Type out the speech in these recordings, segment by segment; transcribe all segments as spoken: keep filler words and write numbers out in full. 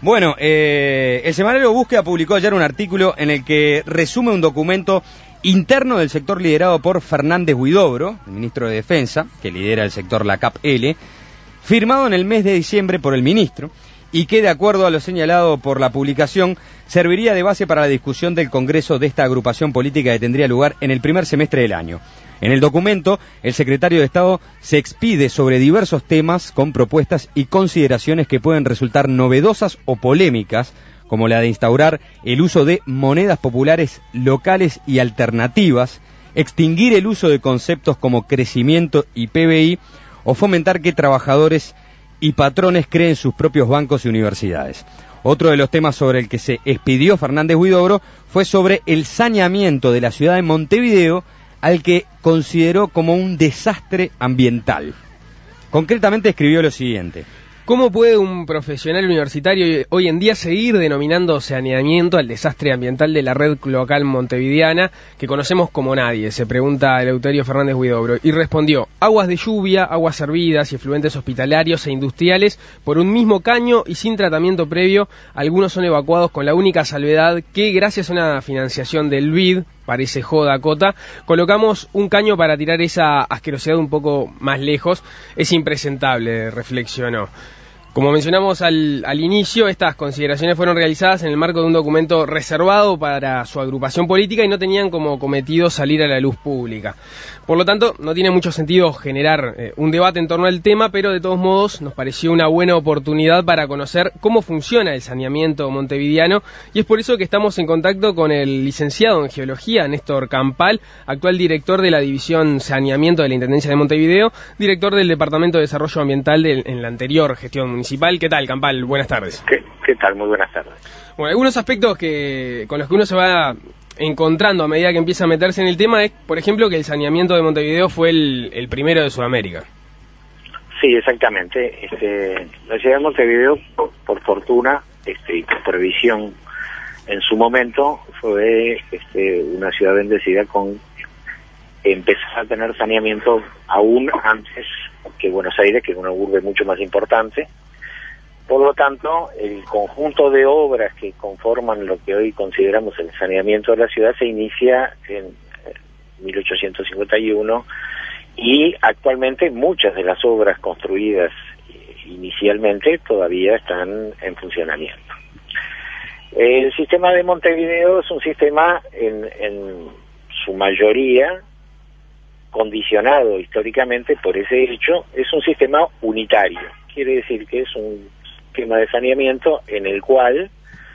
Bueno, eh, el semanario Búsqueda publicó ayer un artículo en el que resume un documento interno del sector liderado por Fernández Huidobro, el ministro de Defensa, que lidera el sector La C A P L, firmado en el mes de diciembre por el ministro, y que, de acuerdo a lo señalado por la publicación, serviría de base para la discusión del Congreso de esta agrupación política que tendría lugar en el primer semestre del año. En el documento, el secretario de Estado se expide sobre diversos temas con propuestas y consideraciones que pueden resultar novedosas o polémicas, como la de instaurar el uso de monedas populares locales y alternativas, extinguir el uso de conceptos como crecimiento y P B I, o fomentar que trabajadores y patrones creen sus propios bancos y universidades. Otro de los temas sobre el que se expidió Fernández Huidobro fue sobre el saneamiento de la ciudad de Montevideo, al que consideró como un desastre ambiental. Concretamente escribió lo siguiente: ¿cómo puede un profesional universitario hoy en día seguir denominando saneamiento al desastre ambiental de la red local montevideana que conocemos como nadie? Se pregunta Eleuterio Fernández Huidobro, y respondió: aguas de lluvia, aguas servidas y efluentes hospitalarios e industriales por un mismo caño y sin tratamiento previo. Algunos son evacuados con la única salvedad que, gracias a una financiación del B I D, parece joda, Cota, colocamos un caño para tirar esa asquerosidad un poco más lejos. Es impresentable, reflexionó. Como mencionamos al, al inicio, estas consideraciones fueron realizadas en el marco de un documento reservado para su agrupación política y no tenían como cometido salir a la luz pública. Por lo tanto, no tiene mucho sentido generar eh, un debate en torno al tema, pero de todos modos nos pareció una buena oportunidad para conocer cómo funciona el saneamiento montevideano, y es por eso que estamos en contacto con el licenciado en Geología, Néstor Campal, actual director de la División Saneamiento de la Intendencia de Montevideo, director del Departamento de Desarrollo Ambiental de, en la anterior gestión municipal. ¿Qué tal, Campal? Buenas tardes. ¿Qué, qué tal? Muy buenas tardes. Bueno, algunos aspectos que con los que uno se va encontrando a medida que empieza a meterse en el tema es, por ejemplo, que el saneamiento de Montevideo fue el, el primero de Sudamérica. Sí, exactamente. Este, la ciudad de Montevideo, por, por fortuna este, y por previsión en su momento, fue este, una ciudad bendecida con empezar a tener saneamiento aún antes que Buenos Aires, que es una urbe mucho más importante. Por lo tanto, el conjunto de obras que conforman lo que hoy consideramos el saneamiento de la ciudad se inicia en mil ochocientos cincuenta y uno, y actualmente muchas de las obras construidas inicialmente todavía están en funcionamiento. El sistema de Montevideo es un sistema en, en su mayoría condicionado históricamente por ese hecho, es un sistema unitario. Quiere decir que es un sistema de saneamiento en el cual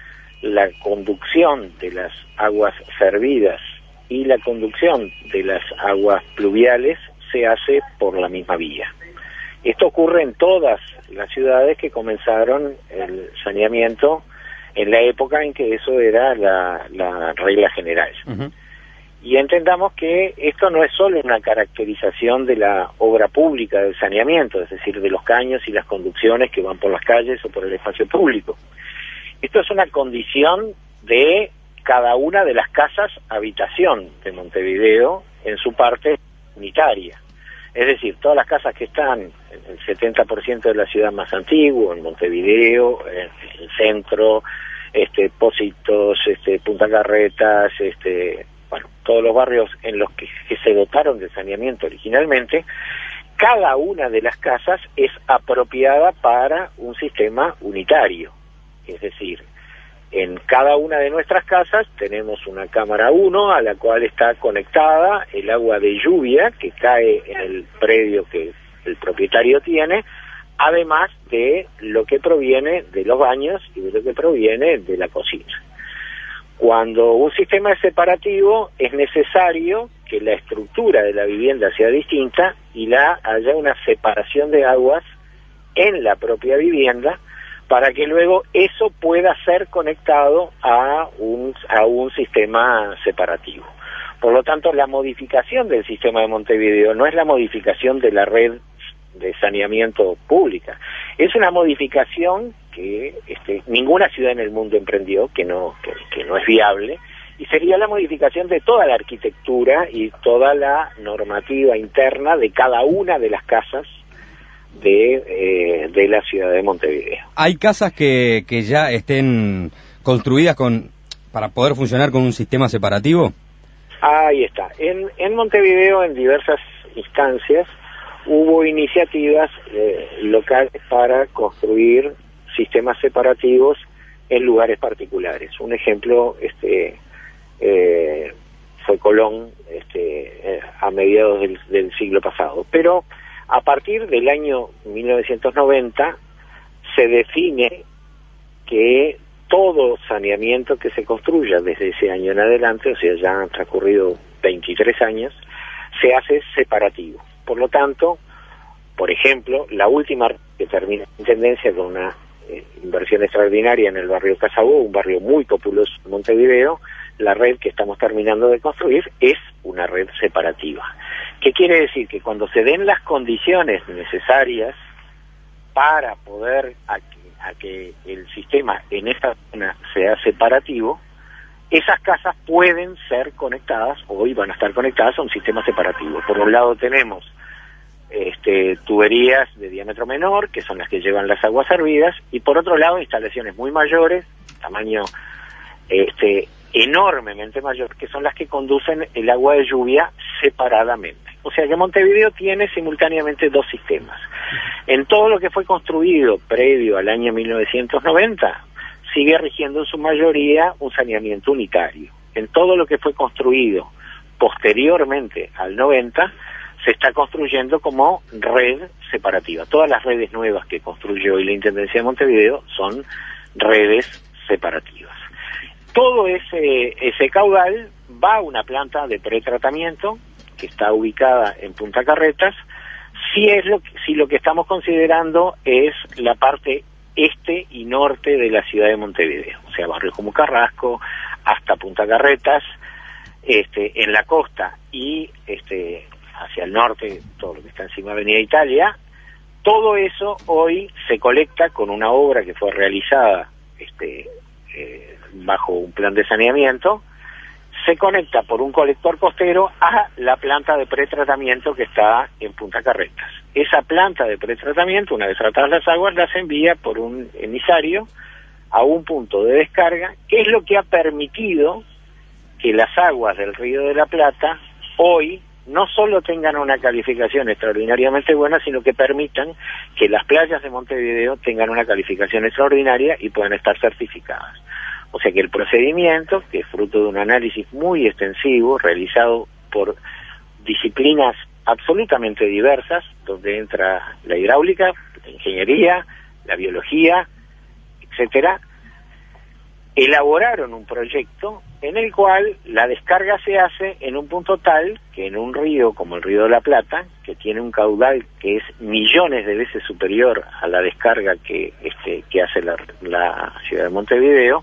la conducción de las aguas servidas y la conducción de las aguas pluviales se hace por la misma vía. Esto ocurre en todas las ciudades que comenzaron el saneamiento en la época en que eso era la, la regla general. Uh-huh. Y entendamos que esto no es solo una caracterización de la obra pública del saneamiento, es decir, de los caños y las conducciones que van por las calles o por el espacio público. Esto es una condición de cada una de las casas habitación de Montevideo en su parte unitaria. Es decir, todas las casas que están en el setenta por ciento de la ciudad más antigua, en Montevideo, en el centro, este, Pocitos, este, Punta Carretas, este... bueno, todos los barrios en los que, que se dotaron de saneamiento originalmente, cada una de las casas es apropiada para un sistema unitario. Es decir, en cada una de nuestras casas tenemos una cámara uno a la cual está conectada el agua de lluvia que cae en el predio que el propietario tiene, además de lo que proviene de los baños y de lo que proviene de la cocina. Cuando un sistema es separativo, es necesario que la estructura de la vivienda sea distinta y la haya una separación de aguas en la propia vivienda para que luego eso pueda ser conectado a un, a un sistema separativo. Por lo tanto, la modificación del sistema de Montevideo no es la modificación de la red de saneamiento pública, es una modificación que este, ninguna ciudad en el mundo emprendió, que no, que, que no es viable, y sería la modificación de toda la arquitectura y toda la normativa interna de cada una de las casas de, eh, de la ciudad de Montevideo. ¿Hay casas que, que ya estén construidas con para poder funcionar con un sistema separativo? Ahí está. En, en Montevideo, en diversas instancias, hubo iniciativas eh, locales para construir sistemas separativos en lugares particulares. Un ejemplo este eh, fue Colón este, eh, a mediados del, del siglo pasado. Pero a partir del año mil novecientos noventa se define que todo saneamiento que se construya desde ese año en adelante, o sea, ya han transcurrido veintitrés años, se hace separativo. Por lo tanto, por ejemplo, la última que termina en tendencia con una eh, inversión extraordinaria en el barrio Casabó, un barrio muy populoso de Montevideo, la red que estamos terminando de construir es una red separativa. ¿Qué quiere decir? Que cuando se den las condiciones necesarias para poder a que, a que el sistema en esta zona sea separativo, esas casas pueden ser conectadas, hoy van a estar conectadas a un sistema separativo. Por un lado tenemos este, tuberías de diámetro menor, que son las que llevan las aguas servidas, y por otro lado instalaciones muy mayores, tamaño este, enormemente mayor, que son las que conducen el agua de lluvia separadamente. O sea que Montevideo tiene simultáneamente dos sistemas. En todo lo que fue construido previo al año mil novecientos noventa, sigue rigiendo en su mayoría un saneamiento unitario. En todo lo que fue construido posteriormente al noventa, se está construyendo como red separativa. Todas las redes nuevas que construye hoy la Intendencia de Montevideo son redes separativas. Todo ese, ese caudal va a una planta de pretratamiento que está ubicada en Punta Carretas, si es lo que, si lo que estamos considerando es la parte este y norte de la ciudad de Montevideo, o sea, barrios como Carrasco hasta Punta Carretas, este, en la costa y este, hacia el norte, todo lo que está encima de Avenida Italia. Todo eso hoy se colecta con una obra que fue realizada este, eh, bajo un plan de saneamiento, se conecta por un colector costero a la planta de pretratamiento que está en Punta Carretas. Esa planta de pretratamiento, una vez tratadas las aguas, las envía por un emisario a un punto de descarga, que es lo que ha permitido que las aguas del Río de la Plata hoy no solo tengan una calificación extraordinariamente buena, sino que permitan que las playas de Montevideo tengan una calificación extraordinaria y puedan estar certificadas. O sea que el procedimiento, que es fruto de un análisis muy extensivo, realizado por disciplinas absolutamente diversas, donde entra la hidráulica, la ingeniería, la biología, etcétera, elaboraron un proyecto en el cual la descarga se hace en un punto tal que en un río como el Río de la Plata, que tiene un caudal que es millones de veces superior a la descarga que, este, que hace la, la ciudad de Montevideo,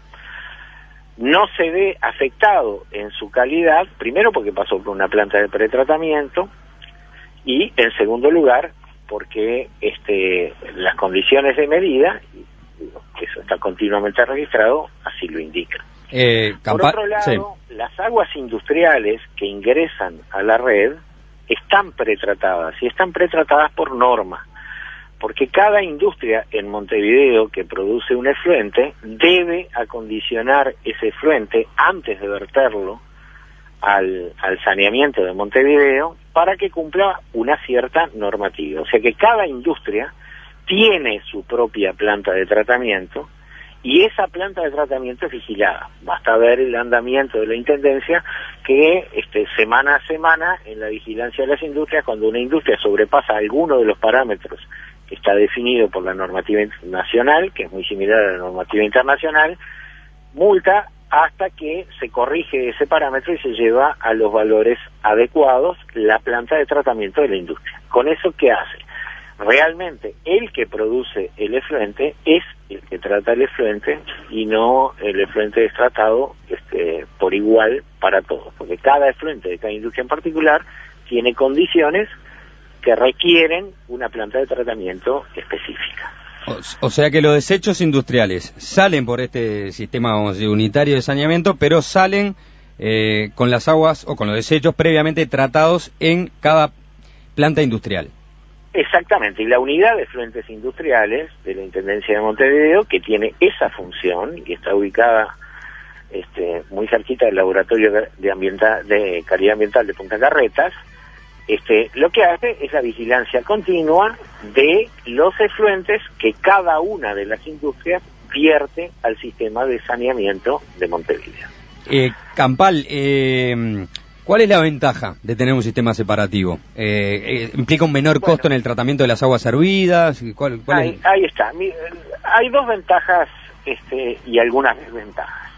no se ve afectado en su calidad, primero porque pasó por una planta de pretratamiento, y en segundo lugar porque este, las condiciones de medida, que eso está continuamente registrado, así lo indican. Eh, por otro lado, sí. Las aguas industriales que ingresan a la red están pretratadas, y están pretratadas por norma, porque cada industria en Montevideo que produce un efluente debe acondicionar ese efluente antes de verterlo al, al saneamiento de Montevideo para que cumpla una cierta normativa. O sea que cada industria tiene su propia planta de tratamiento y esa planta de tratamiento es vigilada. Basta ver el andamiento de la Intendencia que este, semana a semana en la vigilancia de las industrias, cuando una industria sobrepasa alguno de los parámetros que está definido por la normativa nacional, que es muy similar a la normativa internacional, multa hasta que se corrige ese parámetro y se lleva a los valores adecuados la planta de tratamiento de la industria. ¿Con eso qué hace? Realmente el que produce el efluente es el que trata el efluente y no el efluente es tratado este, por igual para todos, porque cada efluente de cada industria en particular tiene condiciones que requieren una planta de tratamiento específica. O, o sea que los desechos industriales salen por este sistema, vamos a decir, unitario de saneamiento, pero salen eh, con las aguas o con los desechos previamente tratados en cada planta industrial. Exactamente, y la unidad de efluentes industriales de la Intendencia de Montevideo, que tiene esa función y está ubicada este, muy cerquita del Laboratorio de, ambiental, de Calidad Ambiental de Punta Carretas, este, lo que hace es la vigilancia continua de los efluentes que cada una de las industrias vierte al sistema de saneamiento de Montevideo. Eh, Campal, eh... ¿cuál es la ventaja de tener un sistema separativo? Eh, eh, ¿Implica un menor bueno, costo en el tratamiento de las aguas hervidas? ¿Cuál, cuál ahí, es? ahí está. Hay dos ventajas este, y algunas desventajas.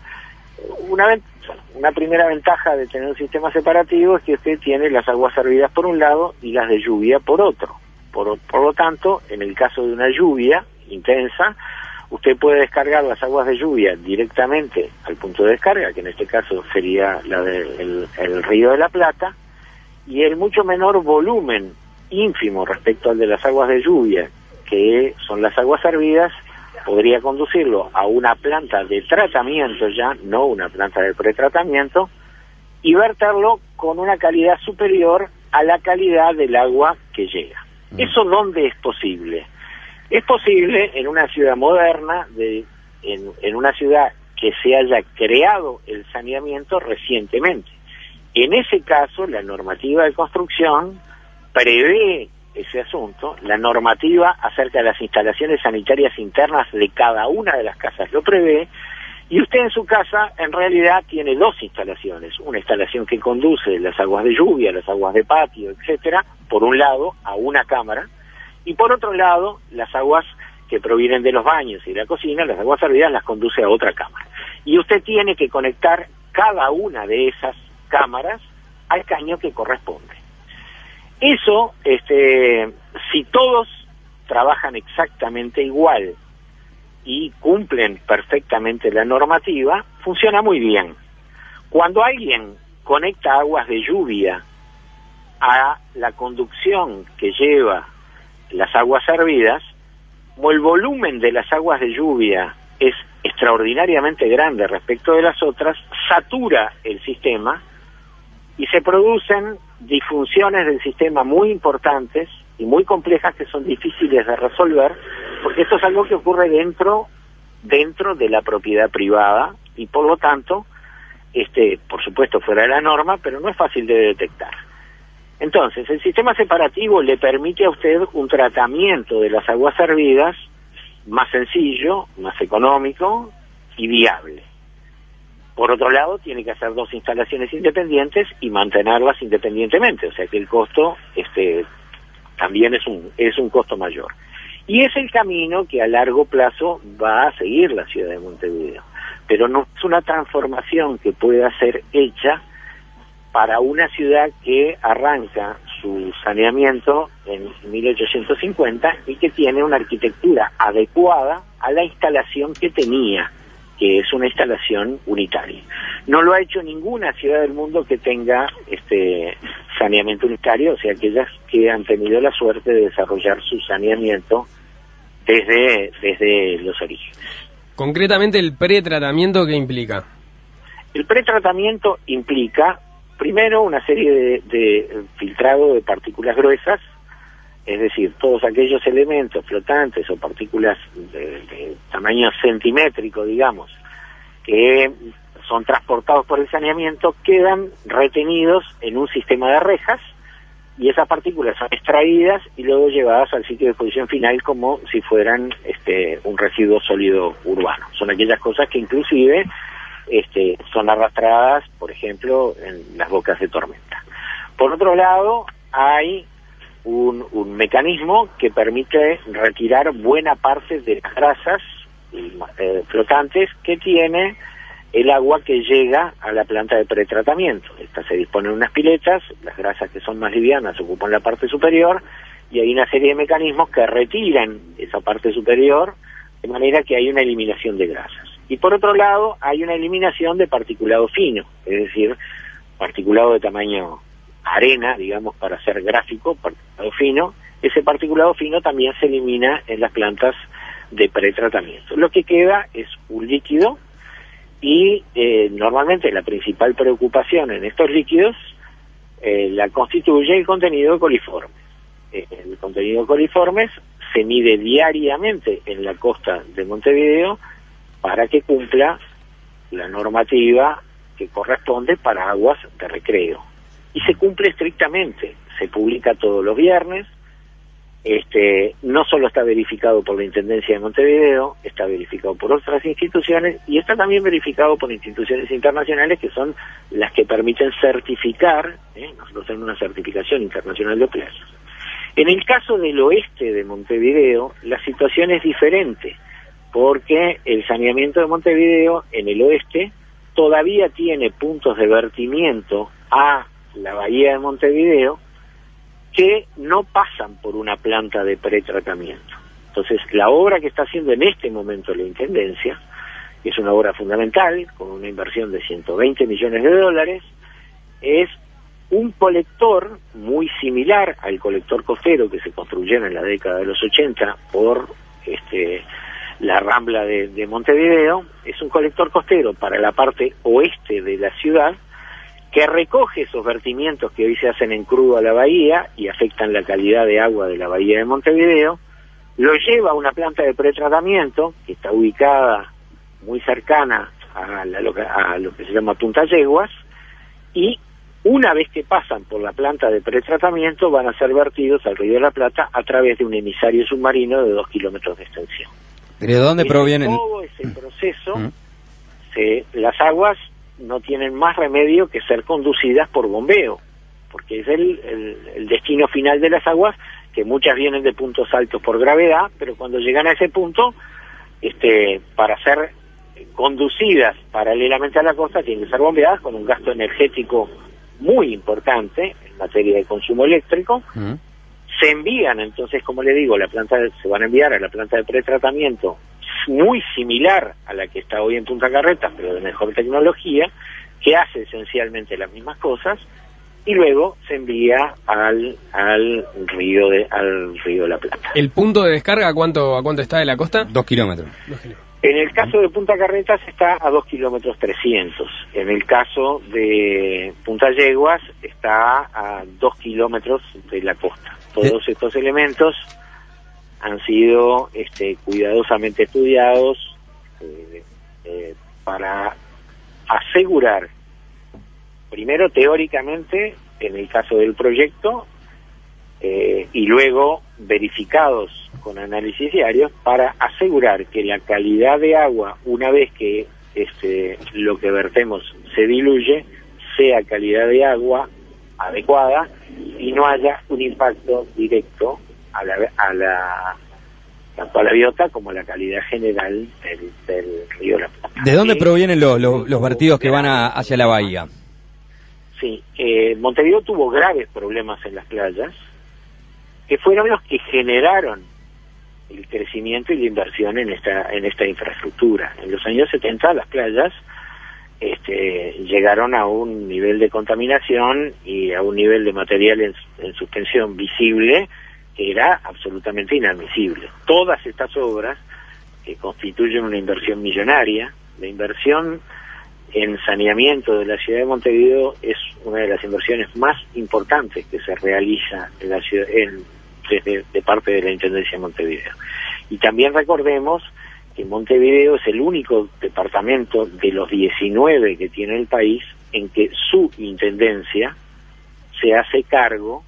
Una, una primera ventaja de tener un sistema separativo es que usted tiene las aguas hervidas por un lado y las de lluvia por otro. Por, por lo tanto, en el caso de una lluvia intensa, usted puede descargar las aguas de lluvia directamente al punto de descarga, que en este caso sería la del el Río de la Plata, y el mucho menor volumen ínfimo respecto al de las aguas de lluvia, que son las aguas hervidas, podría conducirlo a una planta de tratamiento ya, no una planta de pretratamiento, y verterlo con una calidad superior a la calidad del agua que llega. Mm. ¿Eso dónde es posible? Es posible en una ciudad moderna, de, en, en una ciudad que se haya creado el saneamiento recientemente. En ese caso, la normativa de construcción prevé ese asunto, la normativa acerca de las instalaciones sanitarias internas de cada una de las casas lo prevé, y usted en su casa en realidad tiene dos instalaciones, una instalación que conduce las aguas de lluvia, las aguas de patio, etcétera, por un lado a una cámara, y por otro lado, las aguas que provienen de los baños y de la cocina, las aguas hervidas las conduce a otra cámara. Y usted tiene que conectar cada una de esas cámaras al caño que corresponde. Eso, este, si todos trabajan exactamente igual y cumplen perfectamente la normativa, funciona muy bien. Cuando alguien conecta aguas de lluvia a la conducción que lleva las aguas hervidas, como el volumen de las aguas de lluvia es extraordinariamente grande respecto de las otras, satura el sistema y se producen disfunciones del sistema muy importantes y muy complejas que son difíciles de resolver, porque esto es algo que ocurre dentro dentro de la propiedad privada y por lo tanto, este, por supuesto fuera de la norma, pero no es fácil de detectar. Entonces, el sistema separativo le permite a usted un tratamiento de las aguas hervidas más sencillo, más económico y viable. Por otro lado, tiene que hacer dos instalaciones independientes y mantenerlas independientemente, o sea que el costo este, también es un, es un costo mayor. Y es el camino que a largo plazo va a seguir la ciudad de Montevideo, pero no es una transformación que pueda ser hecha para una ciudad que arranca su saneamiento en mil ochocientos cincuenta y que tiene una arquitectura adecuada a la instalación que tenía, que es una instalación unitaria. No lo ha hecho ninguna ciudad del mundo que tenga este saneamiento unitario, o sea, aquellas que han tenido la suerte de desarrollar su saneamiento desde, desde los orígenes. Concretamente, ¿el pretratamiento qué implica? El pretratamiento implica primero una serie de, de filtrado de partículas gruesas, es decir, todos aquellos elementos flotantes o partículas de, de tamaño centimétrico, digamos, que son transportados por el saneamiento, quedan retenidos en un sistema de rejas y esas partículas son extraídas y luego llevadas al sitio de disposición final como si fueran este, un residuo sólido urbano. Son aquellas cosas que inclusive Este, son arrastradas, por ejemplo, en las bocas de tormenta. Por otro lado, hay un, un mecanismo que permite retirar buena parte de las grasas eh, flotantes que tiene el agua que llega a la planta de pretratamiento. Esta se dispone en unas piletas, las grasas que son más livianas ocupan la parte superior y hay una serie de mecanismos que retiran esa parte superior de manera que hay una eliminación de grasas. Y por otro lado, hay una eliminación de particulado fino, es decir, particulado de tamaño arena, digamos, para ser gráfico, particulado fino. Ese particulado fino también se elimina en las plantas de pretratamiento. Lo que queda es un líquido y eh, normalmente la principal preocupación en estos líquidos eh, la constituye el contenido de coliformes. eh, el contenido de coliformes se mide diariamente en la costa de Montevideo para que cumpla la normativa que corresponde para aguas de recreo. Y se cumple estrictamente, se publica todos los viernes, este, no solo está verificado por la Intendencia de Montevideo, está verificado por otras instituciones y está también verificado por instituciones internacionales que son las que permiten certificar, ¿eh? nosotros tenemos una certificación internacional de playas. En el caso del oeste de Montevideo, la situación es diferente, porque el saneamiento de Montevideo en el oeste todavía tiene puntos de vertimiento a la bahía de Montevideo que no pasan por una planta de pretratamiento. Entonces, la obra que está haciendo en este momento la Intendencia, que es una obra fundamental, con una inversión de ciento veinte millones de dólares, es un colector muy similar al colector costero que se construyeron en la década de los ochenta por este, la Rambla de, de Montevideo. Es un colector costero para la parte oeste de la ciudad, que recoge esos vertimientos que hoy se hacen en crudo a la bahía y afectan la calidad de agua de la bahía de Montevideo, lo lleva a una planta de pretratamiento que está ubicada muy cercana a, la, a lo que se llama Punta Yeguas, y una vez que pasan por la planta de pretratamiento van a ser vertidos al Río de la Plata a través de un emisario submarino de dos kilómetros de extensión. ¿Pero de dónde provienen? Todo ese proceso, ¿Mm? se, las aguas no tienen más remedio que ser conducidas por bombeo, porque es el, el, el destino final de las aguas, que muchas vienen de puntos altos por gravedad, pero cuando llegan a ese punto, este, para ser conducidas paralelamente a la costa, tienen que ser bombeadas con un gasto energético muy importante en materia de consumo eléctrico. ¿Mm? Se envían, entonces, como le digo, la planta se van a enviar a la planta de pretratamiento muy similar a la que está hoy en Punta Carretas, pero de mejor tecnología, que hace esencialmente las mismas cosas, y luego se envía al al río de al río de la Plata. ¿El punto de descarga a cuánto a cuánto está de la costa? Dos kilómetros. En el caso de Punta Carretas está a dos kilómetros trescientos. En el caso de Punta Yeguas está a dos kilómetros de la costa. Todos estos elementos han sido este, cuidadosamente estudiados eh, eh, para asegurar, primero teóricamente, en el caso del proyecto, eh, y luego verificados con análisis diarios, para asegurar que la calidad de agua, una vez que este, lo que vertemos se diluye, sea calidad de agua adecuada y no haya un impacto directo a la, a la tanto a la biota como a la calidad general del, del río La Plata. ¿De dónde provienen los, los, los vertidos que van a, hacia la bahía? Sí, eh, Montevideo tuvo graves problemas en las playas, que fueron los que generaron el crecimiento y la inversión en esta en esta infraestructura. En los años setenta las playas este, llegaron a un nivel de contaminación y a un nivel de material en, en suspensión visible que era absolutamente inadmisible. Todas estas obras, que constituyen una inversión millonaria, la inversión en saneamiento de la ciudad de Montevideo es una de las inversiones más importantes que se realiza en la ciudad, en, desde de parte de la Intendencia de Montevideo. Y también recordemos que Montevideo es el único departamento de los diecinueve que tiene el país en que su intendencia se hace cargo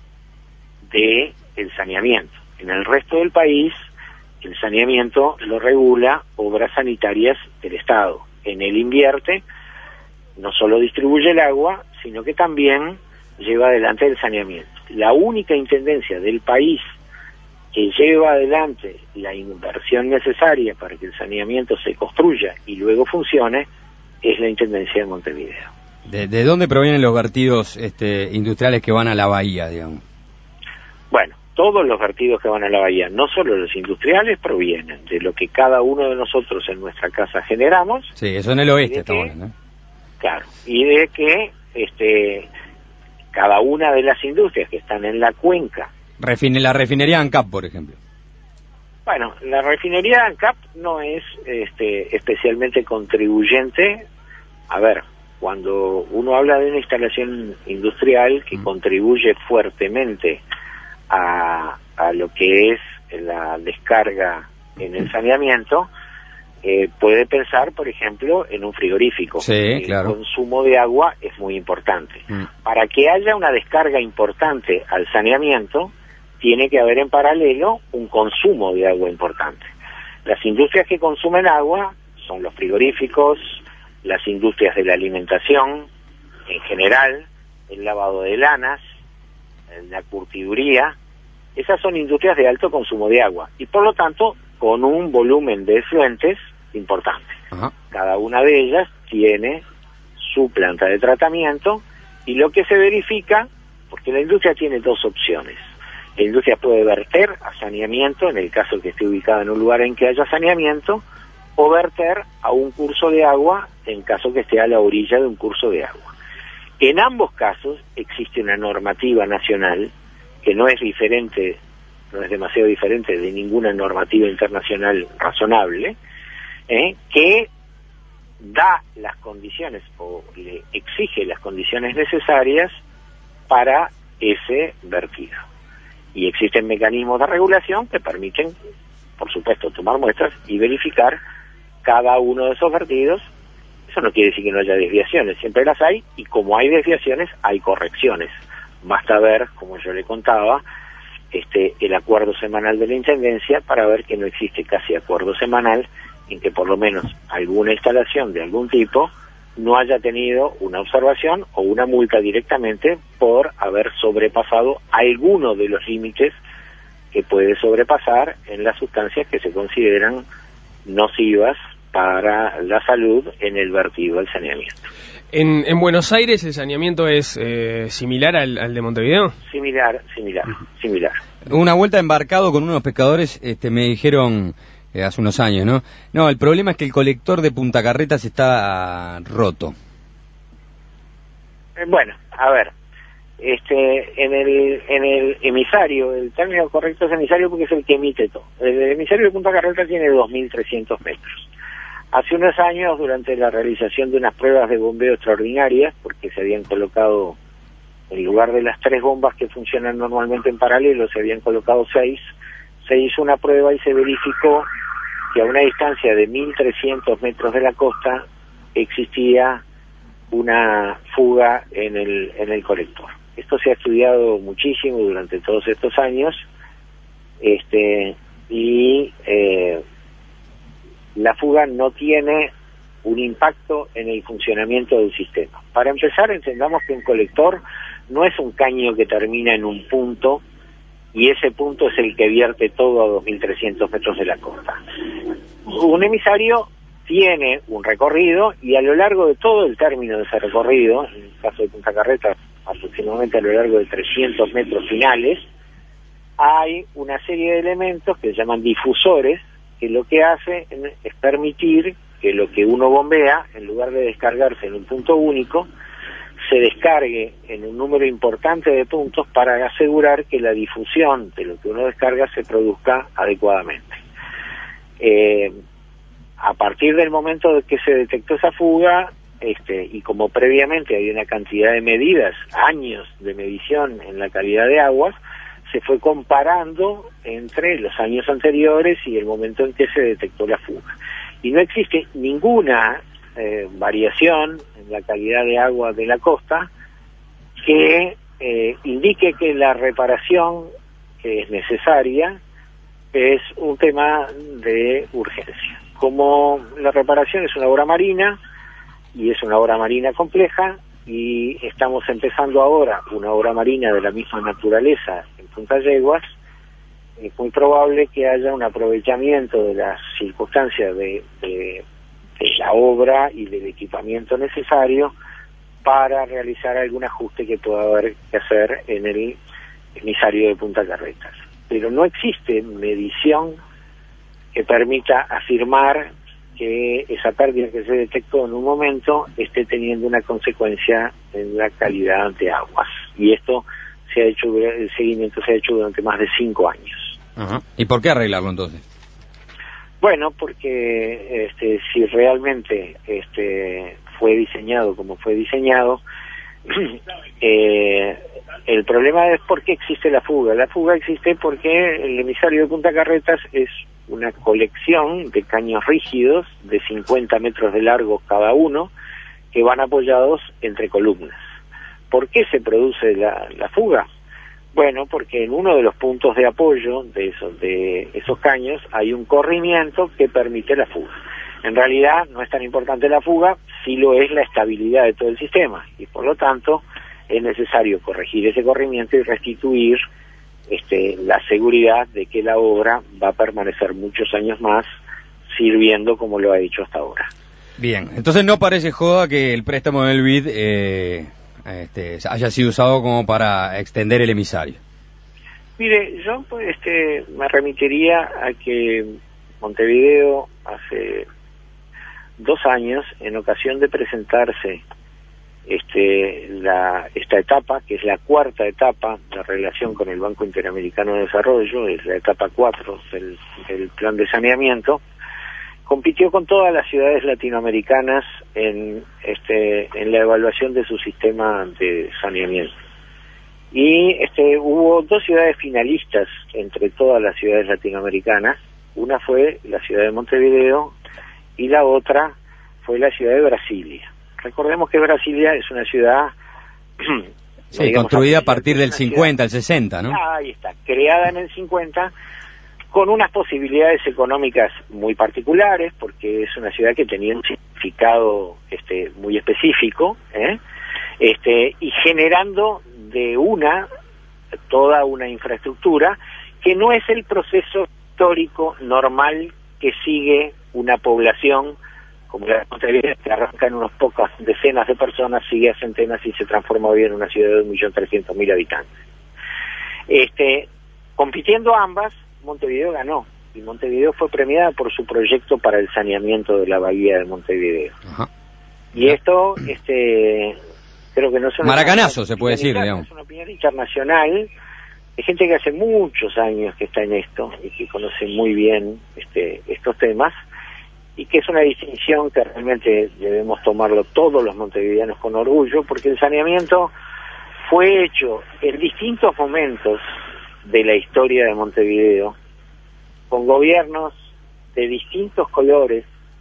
de el saneamiento. En el resto del país, el saneamiento lo regula Obras Sanitarias del Estado. En él invierte, no solo distribuye el agua, sino que también lleva adelante el saneamiento. La única intendencia del país que lleva adelante la inversión necesaria para que el saneamiento se construya y luego funcione es la Intendencia de Montevideo. ¿De, de dónde provienen los vertidos este, industriales que van a la bahía, digamos? Bueno, todos los vertidos que van a la bahía, no solo los industriales, provienen de lo que cada uno de nosotros en nuestra casa generamos. Sí, eso en el oeste estamos hablando, ¿eh? Claro, y de que este cada una de las industrias que están en la cuenca. Refine, la refinería ANCAP, por ejemplo. Bueno, la refinería ANCAP no es este, especialmente contribuyente. A ver, cuando uno habla de una instalación industrial que mm. contribuye fuertemente a, a lo que es la descarga en el saneamiento, eh, puede pensar, por ejemplo, en un frigorífico. Sí, claro. El consumo de agua es muy importante. Mm. Para que haya una descarga importante al saneamiento, tiene que haber en paralelo un consumo de agua importante. Las industrias que consumen agua son los frigoríficos, las industrias de la alimentación en general, el lavado de lanas, la curtiduría. Esas son industrias de alto consumo de agua y por lo tanto con un volumen de efluentes importante. Ajá. Cada una de ellas tiene su planta de tratamiento y lo que se verifica, porque la industria tiene dos opciones. La industria puede verter a saneamiento, en el caso que esté ubicada en un lugar en que haya saneamiento, o verter a un curso de agua en caso que esté a la orilla de un curso de agua. En ambos casos existe una normativa nacional que no es diferente, no es demasiado diferente de ninguna normativa internacional razonable, ¿eh? que da las condiciones o le exige las condiciones necesarias para ese vertido. Y existen mecanismos de regulación que permiten, por supuesto, tomar muestras y verificar cada uno de esos vertidos. Eso no quiere decir que no haya desviaciones, siempre las hay, y como hay desviaciones, hay correcciones. Basta ver, como yo le contaba, este el acuerdo semanal de la Intendencia para ver que no existe casi acuerdo semanal en que por lo menos alguna instalación de algún tipo no haya tenido una observación o una multa directamente por haber sobrepasado alguno de los límites que puede sobrepasar en las sustancias que se consideran nocivas para la salud en el vertido del saneamiento. En, en Buenos Aires el saneamiento es eh, similar al, al de Montevideo. Similar, similar, similar. Una vuelta embarcado con unos pescadores, este, me dijeron eh, hace unos años, ¿no? No, el problema es que el colector de Punta Carretas está roto. Eh, bueno, a ver, este, en el en el emisario, el término correcto es emisario porque es el que emite todo. El emisario de Punta Carretas tiene dos mil trescientos metros. Hace unos años, durante la realización de unas pruebas de bombeo extraordinarias, porque se habían colocado, en lugar de las tres bombas que funcionan normalmente en paralelo, se habían colocado seis, se hizo una prueba y se verificó que a una distancia de mil trescientos metros de la costa existía una fuga en el, en el colector. Esto se ha estudiado muchísimo durante todos estos años, este, y eh, la fuga no tiene un impacto en el funcionamiento del sistema. Para empezar, entendamos que un colector no es un caño que termina en un punto y ese punto es el que vierte todo a dos mil trescientos metros de la costa. Un emisario tiene un recorrido y a lo largo de todo el término de ese recorrido, en el caso de Punta Carretas aproximadamente a lo largo de trescientos metros finales, hay una serie de elementos que se llaman difusores, que lo que hace es permitir que lo que uno bombea, en lugar de descargarse en un punto único, se descargue en un número importante de puntos para asegurar que la difusión de lo que uno descarga se produzca adecuadamente. Eh, a partir del momento de que se detectó esa fuga, este, y como previamente hay una cantidad de medidas, años de medición en la calidad de aguas, se fue comparando entre los años anteriores y el momento en que se detectó la fuga. Y no existe ninguna eh, variación en la calidad de agua de la costa que eh, indique que la reparación que es necesaria es un tema de urgencia. Como la reparación es una obra marina, y es una obra marina compleja, y estamos empezando ahora una obra marina de la misma naturaleza en Punta Yeguas, es muy probable que haya un aprovechamiento de las circunstancias de, de, de la obra y del equipamiento necesario para realizar algún ajuste que pueda haber que hacer en el emisario de Punta Carretas. Pero no existe medición que permita afirmar que esa pérdida que se detectó en un momento esté teniendo una consecuencia en la calidad de aguas. Y esto se ha hecho, el seguimiento se ha hecho durante más de cinco años. Ajá. ¿Y por qué arreglarlo entonces? Bueno, porque este, si realmente este, fue diseñado como fue diseñado, eh, el problema es por qué existe la fuga. La fuga existe porque el emisario de Punta Carretas es una colección de caños rígidos de cincuenta metros de largo cada uno, que van apoyados entre columnas. ¿Por qué se produce la, la fuga? Bueno, porque en uno de los puntos de apoyo de esos, de esos caños hay un corrimiento que permite la fuga. En realidad no es tan importante la fuga, sí lo es la estabilidad de todo el sistema, y por lo tanto es necesario corregir ese corrimiento y restituir este, la seguridad de que la obra va a permanecer muchos años más sirviendo como lo ha hecho hasta ahora. Bien, entonces no parece joda que el préstamo del B I D eh, este, haya sido usado como para extender el emisario. Mire, yo pues, este, me remitiría a que Montevideo hace dos años, en ocasión de presentarse este, la, esta etapa, que es la cuarta etapa de relación con el Banco Interamericano de Desarrollo, es la etapa cuatro del, del plan de saneamiento, compitió con todas las ciudades latinoamericanas en, este, en la evaluación de su sistema de saneamiento. Y este, hubo dos ciudades finalistas entre todas las ciudades latinoamericanas. Una fue la ciudad de Montevideo y la otra fue la ciudad de Brasilia. Recordemos que Brasilia es una ciudad sí, digamos, construida a partir del cincuenta, el sesenta, ¿no? Ahí está, creada en el cincuenta, con unas posibilidades económicas muy particulares, porque es una ciudad que tenía un significado este, muy específico, ¿eh? este, y generando de una toda una infraestructura que no es el proceso histórico normal que sigue una población como la de Montevideo, que arranca en unos pocas decenas de personas, sigue a centenas y se transforma hoy en una ciudad de un millón trescientos mil habitantes. Este, compitiendo ambas, Montevideo ganó, y Montevideo fue premiada por su proyecto para el saneamiento de la bahía de Montevideo. Ajá. Y esto, este, creo que no es una... Maracanazo, se puede decir, digamos. Es una opinión internacional, de gente que hace muchos años que está en esto, y que conoce muy bien este, estos temas, y que es una distinción que realmente debemos tomarlo todos los montevideanos con orgullo, porque el saneamiento fue hecho en distintos momentos de la historia de Montevideo, con gobiernos de distintos colores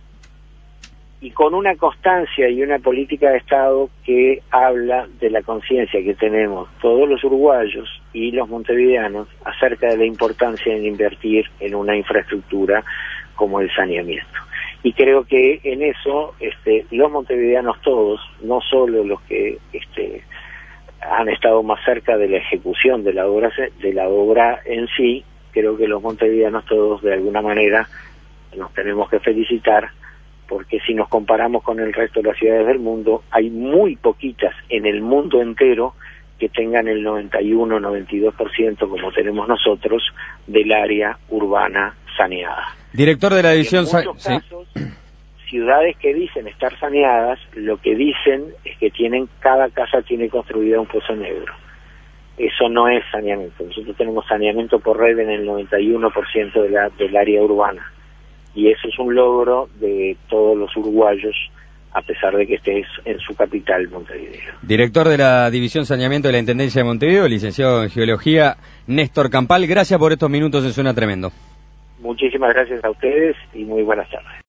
y con una constancia y una política de Estado que habla de la conciencia que tenemos todos los uruguayos y los montevideanos acerca de la importancia de invertir en una infraestructura como el saneamiento. Y creo que en eso este, los montevideanos todos, no solo los que este, han estado más cerca de la ejecución de la obra de la obra en sí, creo que los montevideanos todos de alguna manera nos tenemos que felicitar, porque si nos comparamos con el resto de las ciudades del mundo, hay muy poquitas en el mundo entero que tengan el noventa y uno, noventa y dos por ciento como tenemos nosotros del área urbana saneada. Director de la división... En muchos casos, sí. Ciudades que dicen estar saneadas, lo que dicen es que tienen, cada casa tiene construida un pozo negro. Eso no es saneamiento. Nosotros tenemos saneamiento por red en el noventa y uno por ciento de la, del área urbana. Y eso es un logro de todos los uruguayos, a pesar de que esté en su capital, Montevideo. Director de la División Saneamiento de la Intendencia de Montevideo, licenciado en Geología, Néstor Campal, gracias por estos minutos en Suena Tremendo. Muchísimas gracias a ustedes y muy buenas tardes.